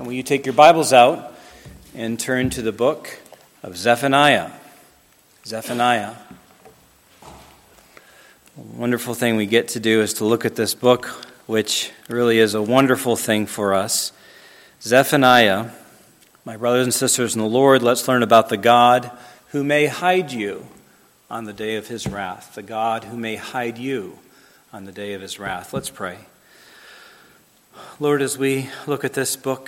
And will you take your Bibles out and turn to the book of Zephaniah. Zephaniah. A wonderful thing we get to do is to look at this book, which really is a wonderful thing for us. Zephaniah, my brothers and sisters in the Lord, let's learn about the God who may hide you on the day of his wrath. The God who may hide you on the day of his wrath. Let's pray. Lord, as we look at this book,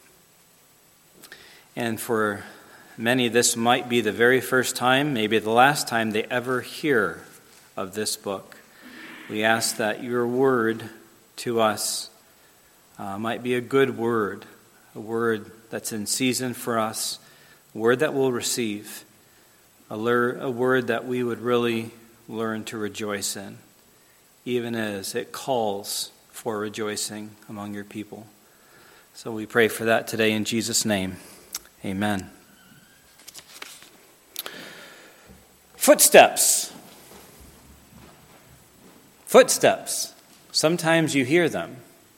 and for many this might be the very first time, maybe the last time they ever hear of this book, we ask that your word to us might be a good word, a word that's in season for us, a word that we'll receive, a word that we would really learn to rejoice in, even as it calls for rejoicing among your people. So we pray for that today in Jesus' name. Amen. Footsteps. Footsteps. Sometimes you hear them.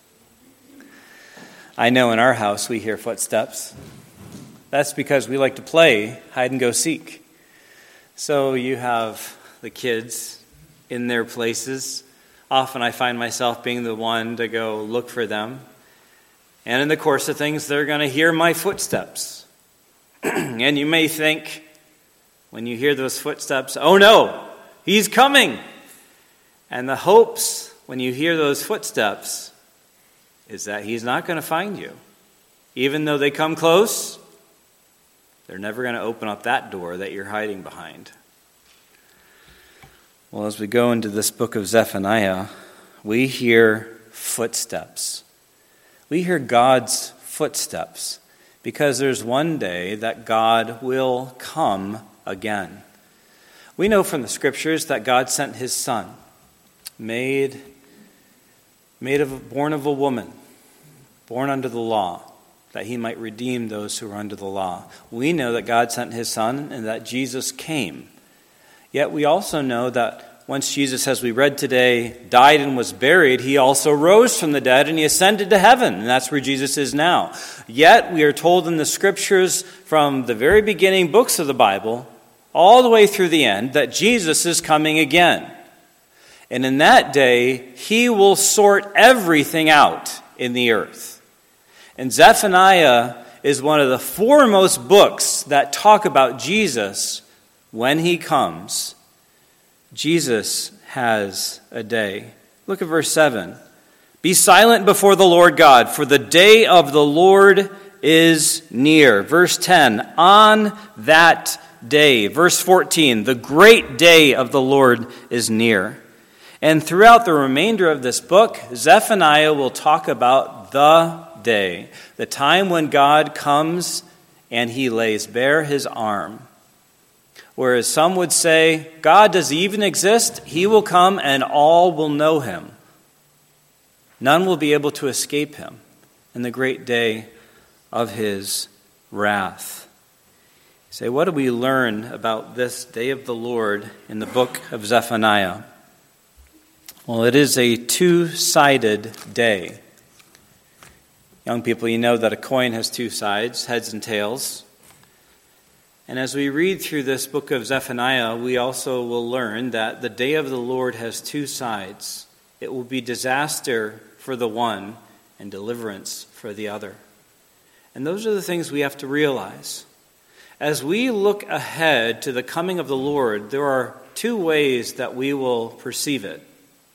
I know in our house we hear footsteps. That's because we like to play hide and go seek. So you have the kids in their places. Often I find myself being the one to go look for them. And in the course of things, they're going to hear my footsteps. And you may think, when you hear those footsteps, oh no, he's coming. And the hopes, when you hear those footsteps, is that he's not going to find you. Even though they come close, they're never going to open up that door that you're hiding behind. Well, as we go into this book of Zephaniah, we hear footsteps. We hear God's footsteps because there's one day that God will come again. We know from the scriptures that God sent his son, born of a woman, born under the law, that he might redeem those who are under the law. We know that God sent his son and that Jesus came. Yet we also know that once Jesus, as we read today, died and was buried, he also rose from the dead and he ascended to heaven. And that's where Jesus is now. Yet we are told in the scriptures from the very beginning books of the Bible, all the way through the end, that Jesus is coming again. And in that day, he will sort everything out in the earth. And Zephaniah is one of the foremost books that talk about Jesus when he comes. Jesus has a day. Look at verse 7. Be silent before the Lord God, for the day of the Lord is near. Verse 10, on that day. Verse 14, the great day of the Lord is near. And throughout the remainder of this book, Zephaniah will talk about the day, the time when God comes and he lays bare his arm. Whereas some would say, God does even exist, he will come and all will know him. None will be able to escape him in the great day of his wrath. You say, what do we learn about this day of the Lord in the book of Zephaniah? Well, it is a two-sided day. Young people, you know that a coin has two sides, heads and tails. And as we read through this book of Zephaniah, we also will learn that the day of the Lord has two sides. It will be disaster for the one and deliverance for the other. And those are the things we have to realize. As we look ahead to the coming of the Lord, there are two ways that we will perceive it.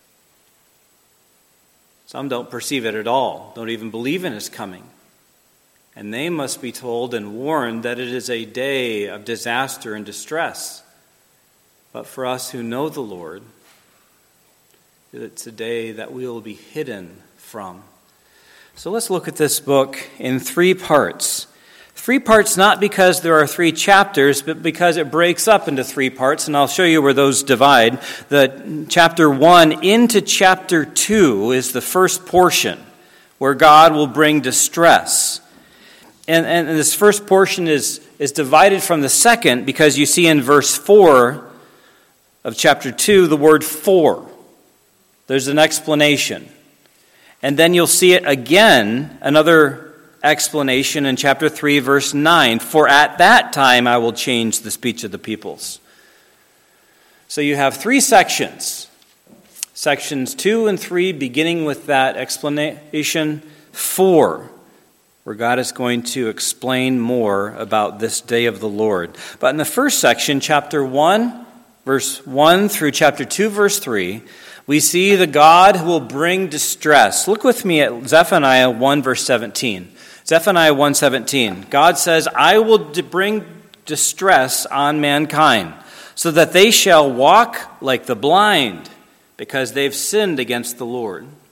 Some don't perceive it at all, don't even believe in his coming. And they must be told and warned that it is a day of disaster and distress. But for us who know the Lord, it's a day that we will be hidden from. So let's look at this book in three parts. Three parts not because there are three chapters, but because it breaks up into three parts, and I'll show you where those divide. The chapter 1 into chapter 2 is the first portion, where God will bring distress. And this first portion is divided from the second because you see in verse 4 of chapter 2 the word for. There's an explanation. And then you'll see it again, another explanation in chapter 3, verse 9. For at that time I will change the speech of the peoples. So you have three sections. Sections 2 and 3 beginning with that explanation. 4, where God is going to explain more about this day of the Lord. But in the first section, chapter 1, verse 1 through chapter 2, verse 3, we see the God who will bring distress. Look with me at Zephaniah 1, verse 17. Zephaniah 1:17. God says, I will bring distress on mankind, so that they shall walk like the blind, because they've sinned against the Lord. You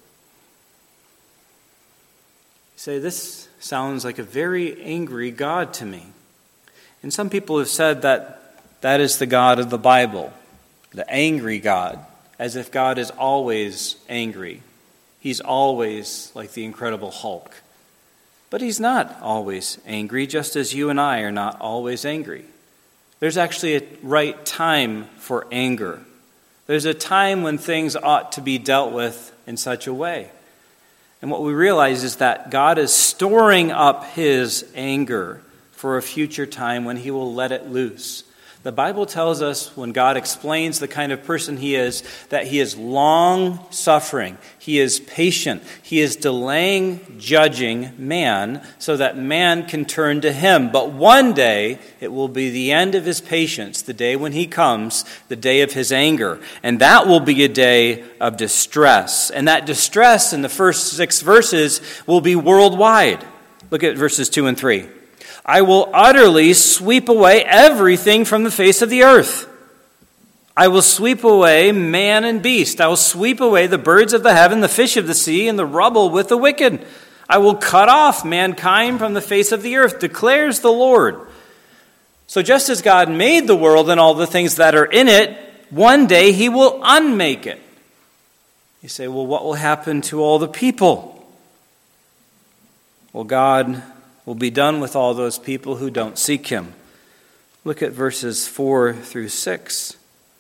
say, this sounds like a very angry God to me. And some people have said that that is the God of the Bible, the angry God, as if God is always angry. He's always like the Incredible Hulk. But he's not always angry, just as you and I are not always angry. There's actually a right time for anger. There's a time when things ought to be dealt with in such a way. And what we realize is that God is storing up his anger for a future time when he will let it loose. The Bible tells us, when God explains the kind of person he is, that he is long-suffering, he is patient, he is delaying judging man so that man can turn to him. But one day, it will be the end of his patience, the day when he comes, the day of his anger. And that will be a day of distress. And that distress in the first 6 verses will be worldwide. Look at verses 2 and 3. I will utterly sweep away everything from the face of the earth. I will sweep away man and beast. I will sweep away the birds of the heaven, the fish of the sea, and the rubble with the wicked. I will cut off mankind from the face of the earth, declares the Lord. So just as God made the world and all the things that are in it, one day he will unmake it. You say, well, what will happen to all the people? Well, God will be done with all those people who don't seek him. Look at verses 4 through 6.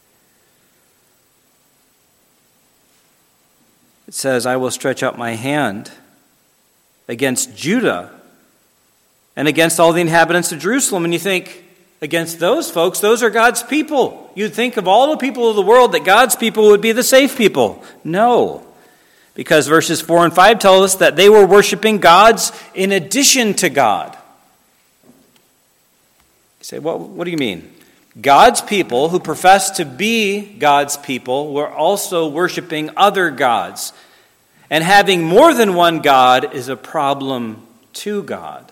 It says, I will stretch out my hand against Judah and against all the inhabitants of Jerusalem. And you think, against those folks, those are God's people. You'd think of all the people of the world that God's people would be the safe people. No. Because verses 4 and 5 tell us that they were worshiping gods in addition to God. You say, what do you mean? God's people who profess to be God's people were also worshiping other gods. And having more than one God is a problem to God.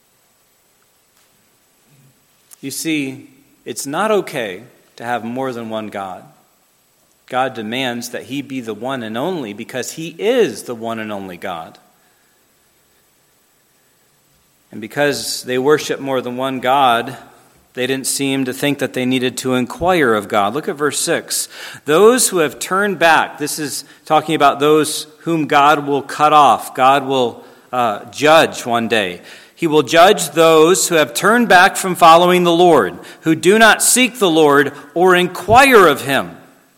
You see, it's not okay to have more than one God. God demands that he be the one and only because he is the one and only God. And because they worship more than one God, they didn't seem to think that they needed to inquire of God. Look at verse 6. Those who have turned back, this is talking about those whom God will cut off. God will judge one day. He will judge those who have turned back from following the Lord, who do not seek the Lord or inquire of him.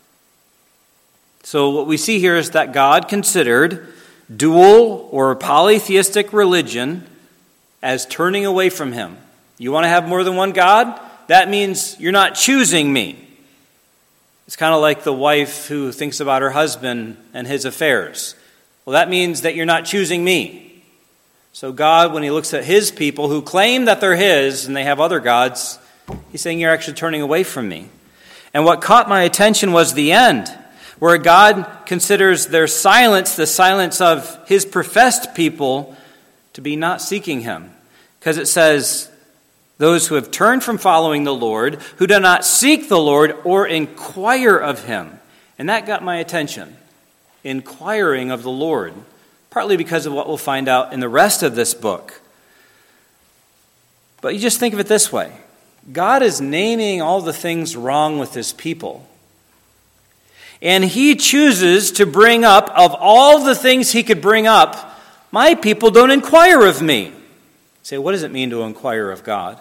So what we see here is that God considered dual or polytheistic religion as turning away from him. You want to have more than one God? That means you're not choosing me. It's kind of like the wife who thinks about her husband and his affairs. Well, that means that you're not choosing me. So God, when he looks at his people who claim that they're his and they have other gods, he's saying you're actually turning away from me. And what caught my attention was the end, where God considers their silence, the silence of his professed people, to be not seeking him. Because it says, those who have turned from following the Lord, who do not seek the Lord or inquire of him. And that got my attention, inquiring of the Lord, partly because of what we'll find out in the rest of this book. But you just think of it this way. God is naming all the things wrong with his people. And he chooses to bring up, of all the things he could bring up, my people don't inquire of me. You say, what does it mean to inquire of God?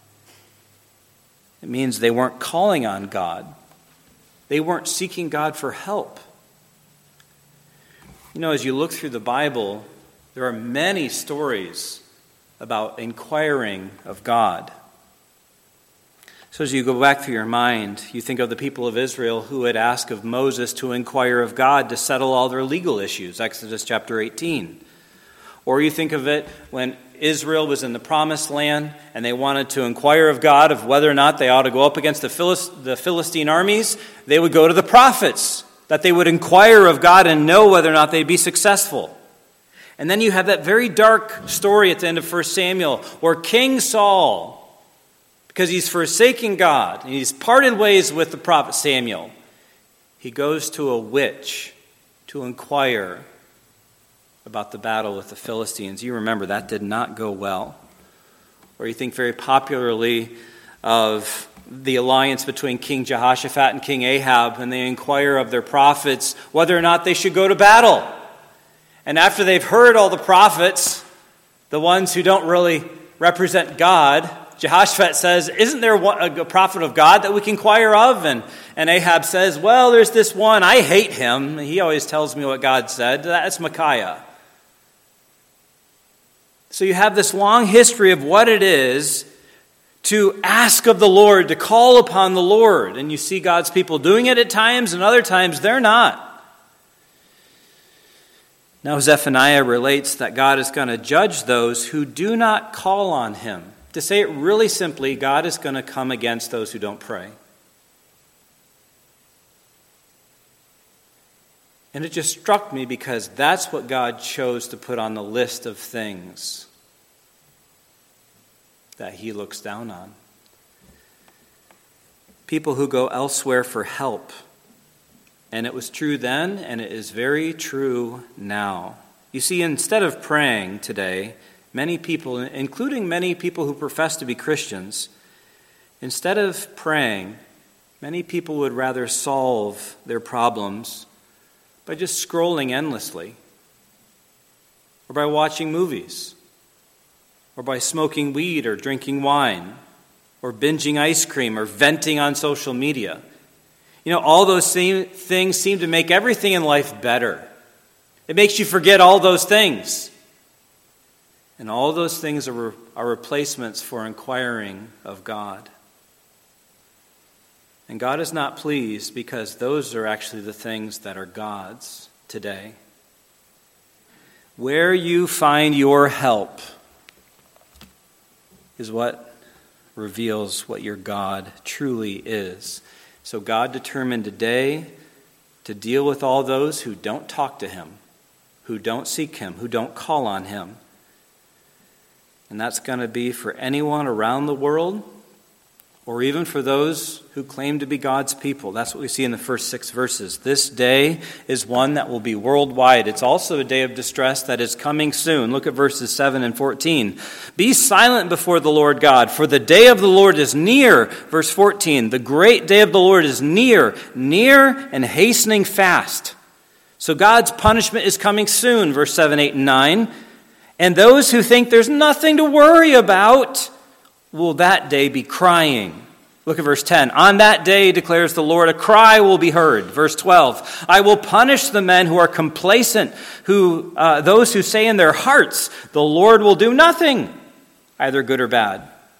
It means they weren't calling on God. They weren't seeking God for help. You know, as you look through the Bible, there are many stories about inquiring of God. So as you go back through your mind, you think of the people of Israel who had asked of Moses to inquire of God to settle all their legal issues, Exodus chapter 18. Or you think of it when Israel was in the promised land and they wanted to inquire of God of whether or not they ought to go up against the Philistine armies. They would go to the prophets, that they would inquire of God and know whether or not they'd be successful. And then you have that very dark story at the end of 1 Samuel where King Saul, because he's forsaken God and he's parted ways with the prophet Samuel, he goes to a witch to inquire about the battle with the Philistines. You remember that did not go well. Or you think very popularly of the alliance between King Jehoshaphat and King Ahab, and they inquire of their prophets whether or not they should go to battle. And after they've heard all the prophets, the ones who don't really represent God, Jehoshaphat says, isn't there a prophet of God that we can inquire of? And Ahab says, well, there's this one. I hate him. He always tells me what God said. That's Micaiah. So you have this long history of what it is to ask of the Lord, to call upon the Lord. And you see God's people doing it at times, and other times they're not. Now Zephaniah relates that God is going to judge those who do not call on him. To say it really simply, God is going to come against those who don't pray. And it just struck me because that's what God chose to put on the list of things that he looks down on. People who go elsewhere for help. And it was true then, and it is very true now. You see, instead of praying today, many people, including many people who profess to be Christians, instead of praying, many people would rather solve their problems by just scrolling endlessly, or by watching movies, or by smoking weed or drinking wine, or binging ice cream, or venting on social media. You know, all those things seem to make everything in life better. It makes you forget all those things. And all those things are replacements for inquiring of God. And God is not pleased because those are actually the things that are God's today. Where you find your help is what reveals what your God truly is. So God determined today to deal with all those who don't talk to him, who don't seek him, who don't call on him. And that's going to be for anyone around the world, or even for those who claim to be God's people. That's what we see in the first 6 verses. This day is one that will be worldwide. It's also a day of distress that is coming soon. Look at verses 7 and 14. Be silent before the Lord God, for the day of the Lord is near. Verse 14, the great day of the Lord is near and hastening fast. So God's punishment is coming soon. Verse 7, 8, and 9. And those who think there's nothing to worry about will that day be crying. Look at verse 10. On that day, declares the Lord, a cry will be heard. Verse 12. I will punish the men who are complacent, those who say in their hearts, the Lord will do nothing, either good or bad.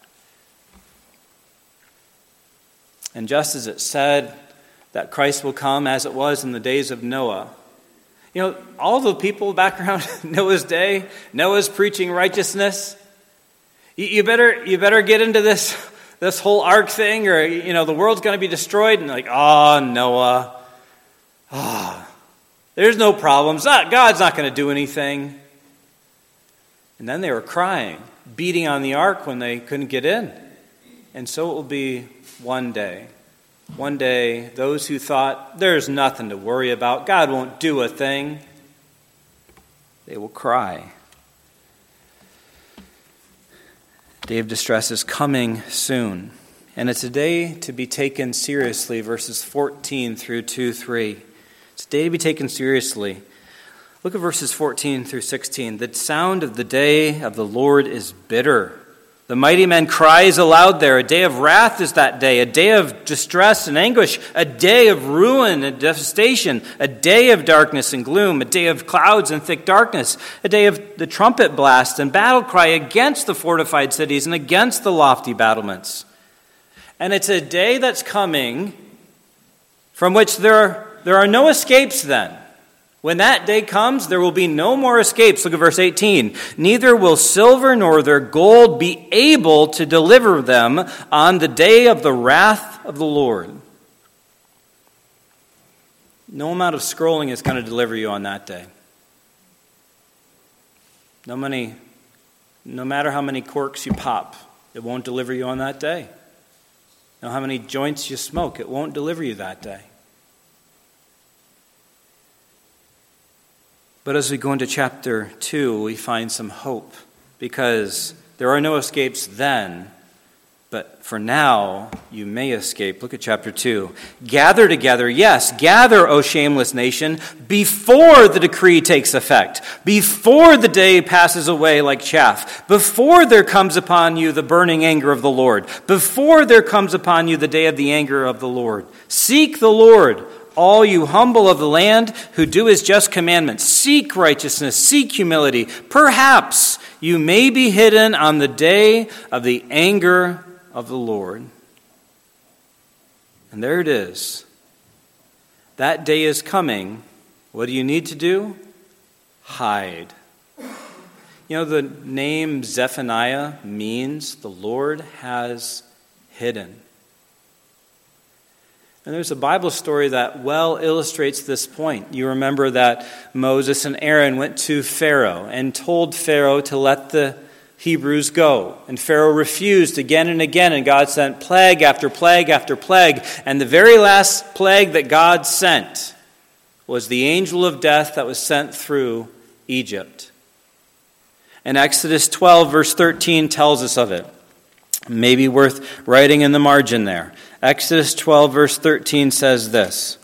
And just as it said that Christ will come as it was in the days of Noah, you know, all the people back around Noah's day, Noah's preaching righteousness. You better get into this whole ark thing, or you know the world's going to be destroyed. And like, Noah, there's no problems. God's not going to do anything. And then they were crying, beating on the ark when they couldn't get in. And so it will be one day. One day, those who thought there's nothing to worry about, God won't do a thing, they will cry. Day of distress is coming soon. And it's a day to be taken seriously, verses 14 through 2-3. It's a day to be taken seriously. Look at verses 14 through 16. The sound of the day of the Lord is bitter. The mighty man cries aloud there. A day of wrath is that day, a day of distress and anguish, a day of ruin and devastation, a day of darkness and gloom, a day of clouds and thick darkness, a day of the trumpet blast and battle cry against the fortified cities and against the lofty battlements. And it's a day that's coming from which there are no escapes then. When that day comes, there will be no more escapes. Look at verse 18. Neither will silver nor their gold be able to deliver them on the day of the wrath of the Lord. No amount of scrolling is going to deliver you on that day. No matter how many corks you pop, it won't deliver you on that day. No matter how many joints you smoke, it won't deliver you that day. But as we go into chapter 2, we find some hope, because there are no escapes then, but for now you may escape. Look at chapter 2. Gather together, yes, gather, O shameless nation, before the decree takes effect, before the day passes away like chaff, before there comes upon you the burning anger of the Lord, before there comes upon you the day of the anger of the Lord. Seek the Lord, all you humble of the land who do his just commandments. Seek righteousness, seek humility. Perhaps you may be hidden on the day of the anger of the Lord. And there it is. That day is coming. What do you need to do? Hide. You know, the name Zephaniah means the Lord has hidden. And there's a Bible story that well illustrates this point. You remember that Moses and Aaron went to Pharaoh and told Pharaoh to let the Hebrews go. And Pharaoh refused again and again, and God sent plague after plague after plague. And the very last plague that God sent was the angel of death that was sent through Egypt. And Exodus 12, verse 13 tells us of it. Maybe worth writing in the margin there. Exodus 12, verse 13 says this: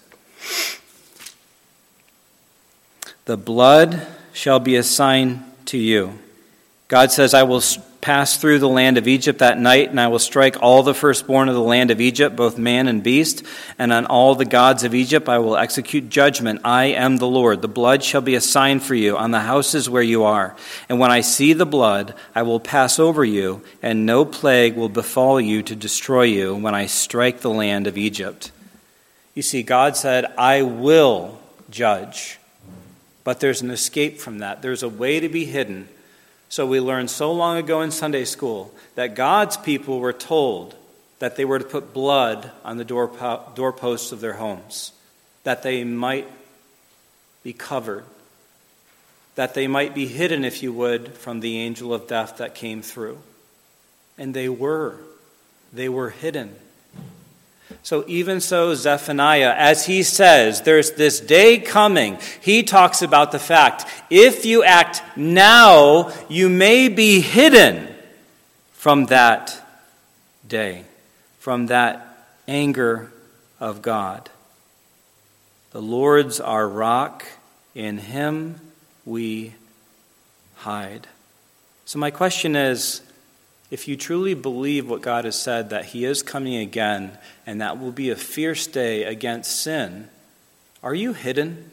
"The blood shall be a sign to you." God says, "I will pass through the land of Egypt that night, and I will strike all the firstborn of the land of Egypt, both man and beast, and on all the gods of Egypt I will execute judgment. I am the Lord. The blood shall be a sign for you on the houses where you are. And when I see the blood, I will pass over you, and no plague will befall you to destroy you when I strike the land of Egypt." You see, God said, "I will judge." But there's an escape from that. There's a way to be hidden. So we learned so long ago in Sunday school that God's people were told that they were to put blood on the doorposts of their homes, that they might be covered, that they might be hidden, if you would, from the angel of death that came through. And they were hidden. So even so, Zephaniah, as he says, there's this day coming, he talks about the fact, if you act now, you may be hidden from that day, from that anger of God. The Lord's our rock, in him we hide. So my question is, if you truly believe what God has said, that he is coming again, and that will be a fierce day against sin, are you hidden?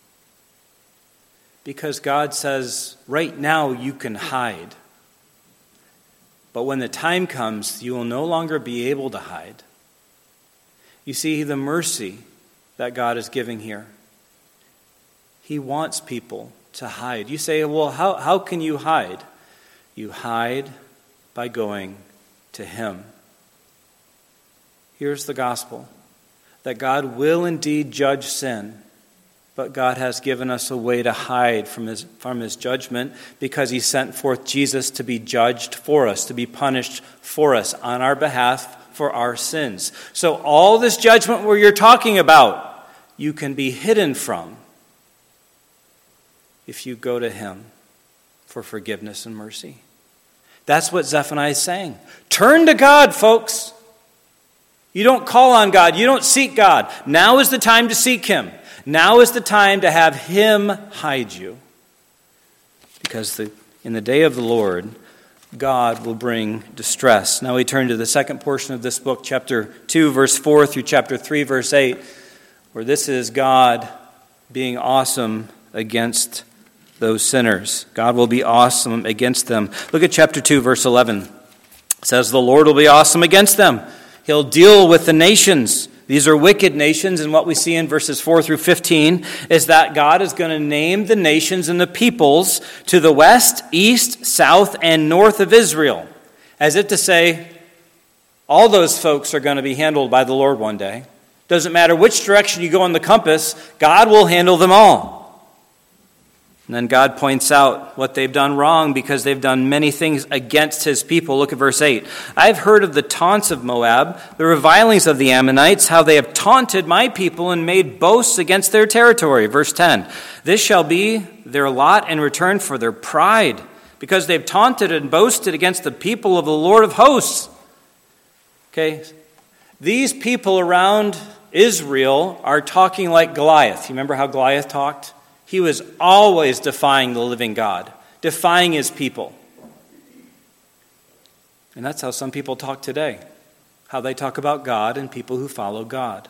Because God says, right now you can hide. But when the time comes, you will no longer be able to hide. You see the mercy that God is giving here. He wants people to hide. You say, well, how can you hide? You hide by going to him. Here's the gospel, that God will indeed judge sin, but God has given us a way to hide from his judgment, because he sent forth Jesus to be judged for us, to be punished for us on our behalf for our sins. So all this judgment where you're talking about, you can be hidden from if you go to him for forgiveness and mercy. That's what Zephaniah is saying. Turn to God, folks. You don't call on God. You don't seek God. Now is the time to seek him. Now is the time to have him hide you. Because in the day of the Lord, God will bring distress. Now we turn to the second portion of this book, chapter 2, verse 4 through chapter 3, verse 8, where this is God being awesome against those sinners. God will be awesome against them. Look at chapter 2, verse 11. It says, the Lord will be awesome against them. He'll deal with the nations. These are wicked nations, and what we see in verses 4 through 15 is that God is going to name the nations and the peoples to the west, east, south, and north of Israel, as if to say, all those folks are going to be handled by the Lord one day. Doesn't matter which direction you go on the compass, God will handle them all. And then God points out what they've done wrong because they've done many things against his people. Look at verse 8. I've heard of the taunts of Moab, the revilings of the Ammonites, how they have taunted my people and made boasts against their territory. Verse 10. This shall be their lot in return for their pride, because they've taunted and boasted against the people of the Lord of hosts. Okay, these people around Israel are talking like Goliath. You remember how Goliath talked? He was always defying the living God, defying his people. And that's how some people talk today, how they talk about God and people who follow God.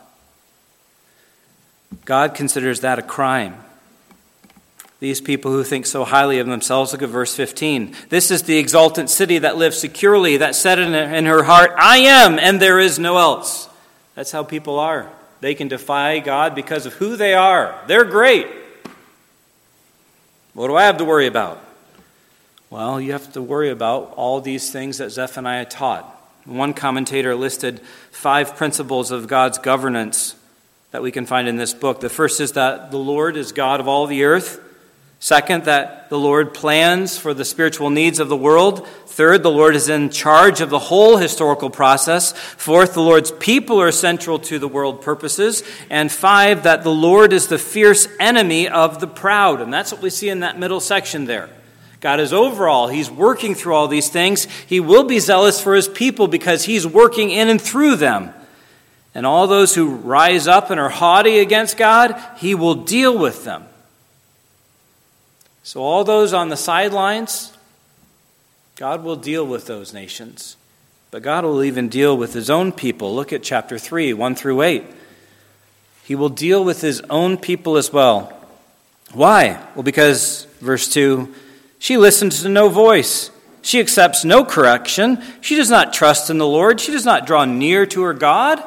God considers that a crime. These people who think so highly of themselves, look at verse 15. This is the exultant city that lives securely, that said in her heart, I am, and there is no else. That's how people are. They can defy God because of who they are. They're great. What do I have to worry about? Well, you have to worry about all these things that Zephaniah taught. One commentator listed 5 principles of God's governance that we can find in this book. The first is that the Lord is God of all the earth. Second, that the Lord plans for the spiritual needs of the world. Third, the Lord is in charge of the whole historical process. Fourth, the Lord's people are central to the world purposes. And 5, that the Lord is the fierce enemy of the proud. And that's what we see in that middle section there. God is overall. He's working through all these things. He will be zealous for his people because he's working in and through them. And all those who rise up and are haughty against God, he will deal with them. So all those on the sidelines, God will deal with those nations. But God will even deal with his own people. Look at chapter 3, 1 through 8. He will deal with his own people as well. Why? Well, because, verse 2, she listens to no voice. She accepts no correction. She does not trust in the Lord. She does not draw near to her God.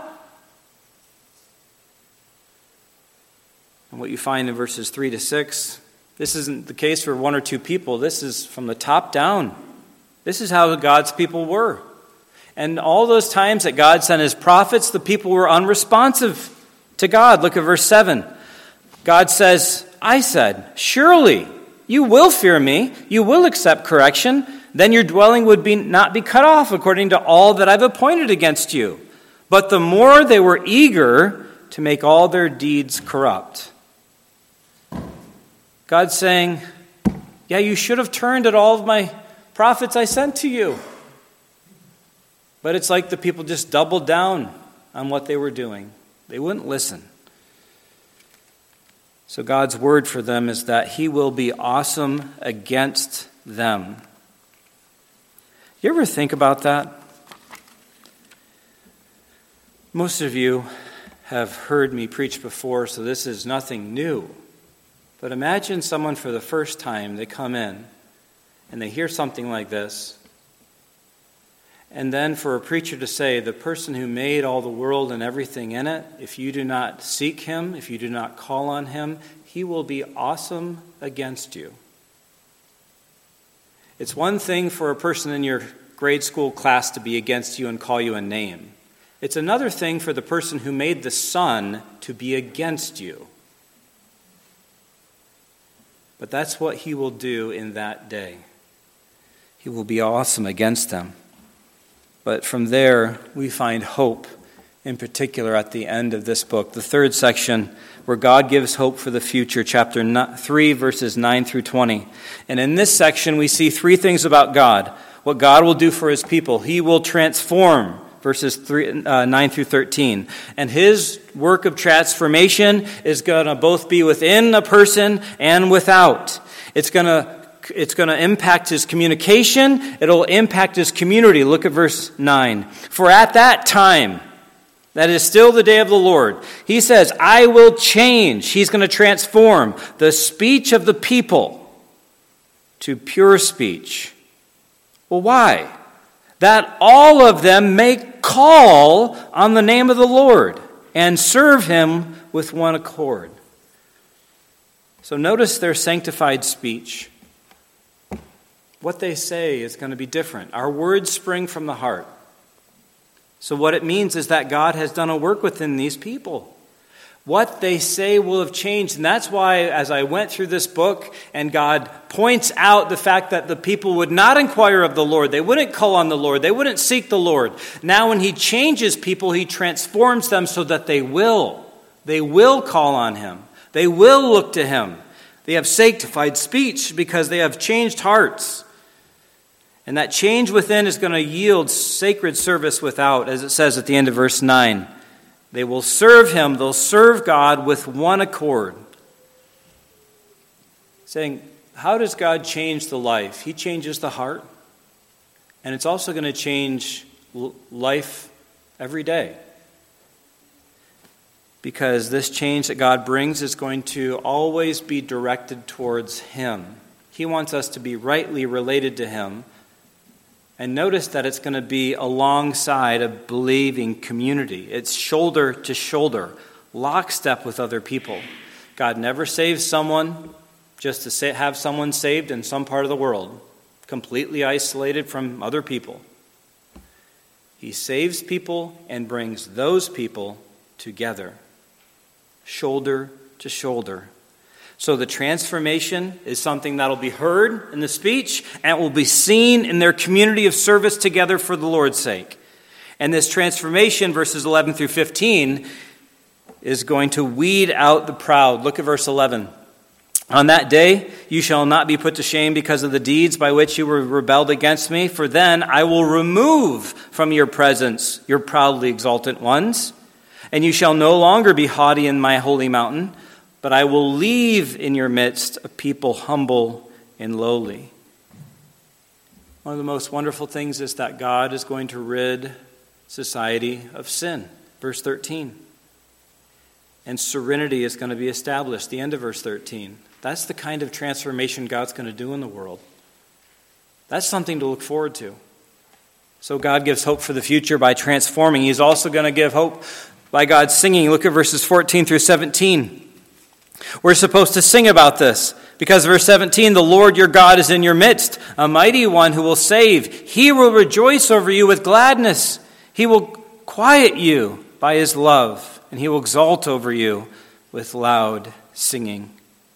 And what you find in verses 3 to 6, this isn't the case for 1 or 2 people. This is from the top down. This is how God's people were. And all those times that God sent his prophets, the people were unresponsive to God. Look at verse 7. God says, I said, surely you will fear me. You will accept correction. Then your dwelling would not be cut off according to all that I've appointed against you. But the more they were eager to make all their deeds corrupt. God's saying, yeah, you should have turned at all of my prophets I sent to you. But it's like the people just doubled down on what they were doing. They wouldn't listen. So God's word for them is that he will be awesome against them. You ever think about that? Most of you have heard me preach before, so this is nothing new. But imagine someone for the first time, they come in and they hear something like this. And then for a preacher to say, the person who made all the world and everything in it, if you do not seek him, if you do not call on him, he will be awesome against you. It's one thing for a person in your grade school class to be against you and call you a name. It's another thing for the person who made the sun to be against you. But that's what he will do in that day. He will be awesome against them. But from there, we find hope, in particular at the end of this book. The third section, where God gives hope for the future, chapter 3, verses 9 through 20. And in this section, we see 3 things about God. What God will do for his people. He will transform, verses 9 through 13. And his work of transformation is going to both be within a person and without. It's going to It's going to impact his communication. It'll impact his community. Look at verse 9. For at that time, that is still the day of the Lord, he says, I will change. He's going to transform the speech of the people to pure speech. Well, why? That all of them may call on the name of the Lord and serve him with one accord. So notice their sanctified speech. What they say is going to be different. Our words spring from the heart. So what it means is that God has done a work within these people. What they say will have changed. And that's why as I went through this book and God points out the fact that the people would not inquire of the Lord. They wouldn't call on the Lord. They wouldn't seek the Lord. Now when he changes people, he transforms them so that they will. They will call on him. They will look to him. They have sanctified speech because they have changed hearts. And that change within is going to yield sacred service without, as it says at the end of verse 9. They will serve him, they'll serve God with one accord. Saying, how does God change the life? He changes the heart. And it's also going to change life every day. Because this change that God brings is going to always be directed towards him. He wants us to be rightly related to him. And notice that it's going to be alongside a believing community. It's shoulder to shoulder, lockstep with other people. God never saves someone just to have someone saved in some part of the world, completely isolated from other people. He saves people and brings those people together, shoulder to shoulder. So the transformation is something that will be heard in the speech and will be seen in their community of service together for the Lord's sake. And this transformation, verses 11 through 15, is going to weed out the proud. Look at verse 11. On that day you shall not be put to shame because of the deeds by which you were rebelled against me, for then I will remove from your presence your proudly exultant ones, and you shall no longer be haughty in my holy mountain, but I will leave in your midst a people humble and lowly. One of the most wonderful things is that God is going to rid society of sin. Verse 13. And serenity is going to be established. The end of verse 13. That's the kind of transformation God's going to do in the world. That's something to look forward to. So God gives hope for the future by transforming. He's also going to give hope by God singing. Look at verses 14 through 17. We're supposed to sing about this because verse 17, the Lord your God is in your midst, a mighty one who will save. He will rejoice over you with gladness. He will quiet you by his love, and he will exalt over you with loud singing.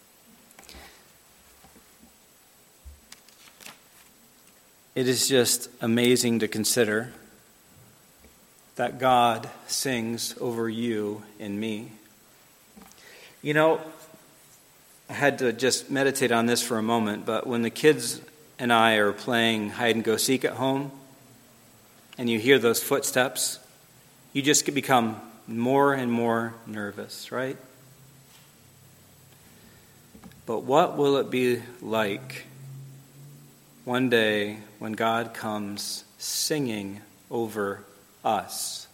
It is just amazing to consider that God sings over you and me. You know, I had to just meditate on this for a moment, but when the kids and I are playing hide and go seek at home, and you hear those footsteps, you just become more and more nervous, right? But what will it be like one day when God comes singing over us?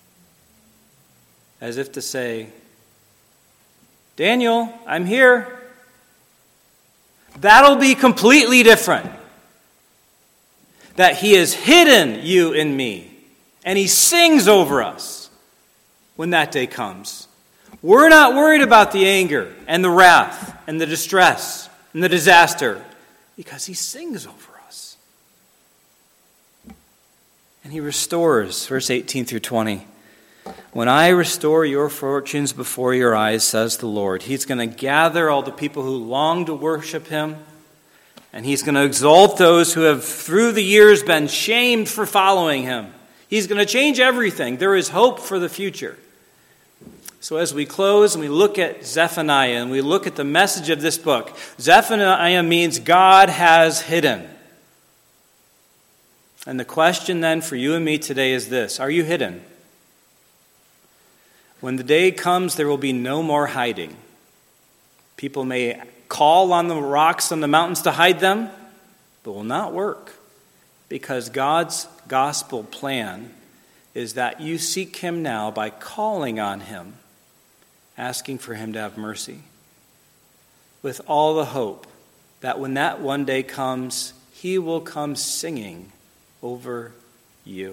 As if to say, Daniel, I'm here. That'll be completely different. That he has hidden you and me, and he sings over us when that day comes. We're not worried about the anger and the wrath and the distress and the disaster because he sings over us. And he restores, verse 18 through 20. When I restore your fortunes before your eyes, says the Lord. He's going to gather all the people who long to worship him, and he's going to exalt those who have through the years been shamed for following him. He's going to change everything. There is hope for the future. So as we close and we look at Zephaniah and we look at the message of this book, Zephaniah means God has hidden. And the question then for you and me today is this: are you hidden? When the day comes, there will be no more hiding. People may call on the rocks on the mountains to hide them, but will not work, because God's gospel plan is that you seek him now by calling on him, asking for him to have mercy, with all the hope that when that one day comes, he will come singing over you.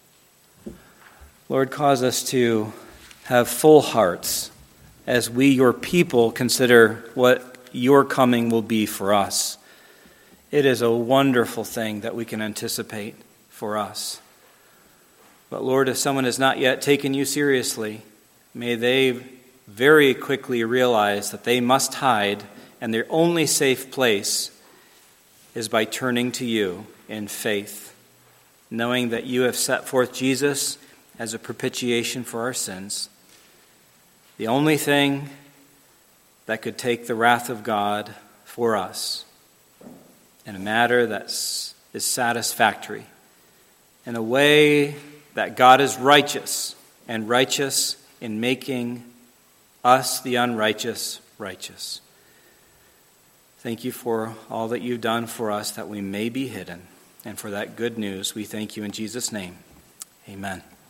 Lord, cause us to have full hearts as we, your people, consider what your coming will be for us. It is a wonderful thing that we can anticipate for us. But Lord, if someone has not yet taken you seriously, may they very quickly realize that they must hide, and their only safe place is by turning to you in faith, knowing that you have set forth Jesus as a propitiation for our sins. The only thing that could take the wrath of God for us in a matter that is satisfactory, in a way that God is righteous, and righteous in making us, the unrighteous, righteous. Thank you for all that you've done for us, that we may be hidden. And for that good news, we thank you in Jesus' name. Amen.